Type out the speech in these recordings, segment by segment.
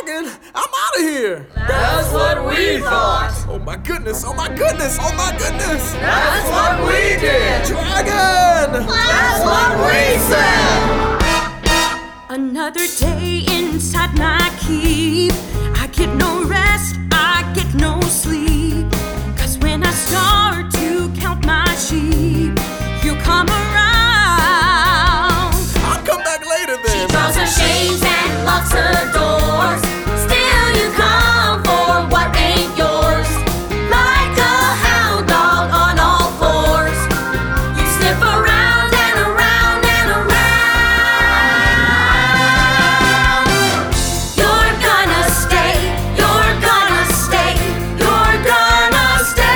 dragon! I'm out of here! That's what we thought! Oh my goodness, oh my goodness, oh my goodness! That's what we did! Dragon! That's what we said! Another day inside my keep. I get no rest, I get no sleep. 'Cause when I start to count my sheep, you come around. I'll come back later then. She draws her shades and locks her doors. Still you come for what ain't yours. Like a hound dog on all fours, you sniff around and around and around. You're gonna stay, you're gonna stay, you're gonna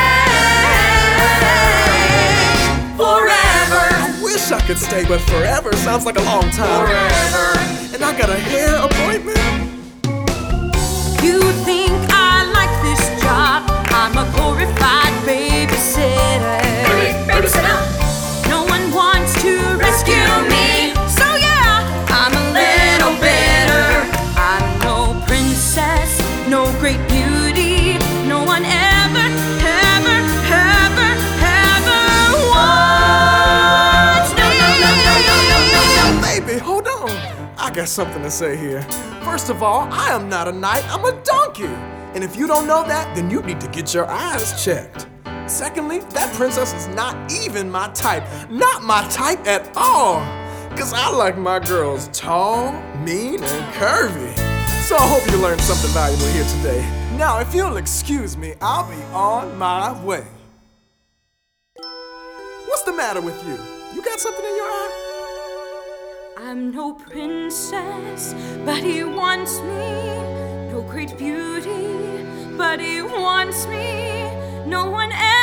stay forever. I wish I could stay, but forever sounds like a long time. Forever! And I got a hair appointment. You think I like this job? I'm a glorified babysitter. Babysitter! No one wants to rescue me, so yeah, I'm a little bitter. I'm no princess, no great beauty. No one ever, ever, ever, ever wants me. Baby, hold on. I got something to say here. First of all, I am not a knight, I'm a donkey. And if you don't know that, then you need to get your eyes checked. Secondly, that princess is not even my type. Not my type at all. 'Cause I like my girls tall, mean, and curvy. So I hope you learned something valuable here today. Now, if you'll excuse me, I'll be on my way. What's the matter with you? You got something in your eye? I'm no princess, but he wants me. No great beauty, but he wants me. No one else.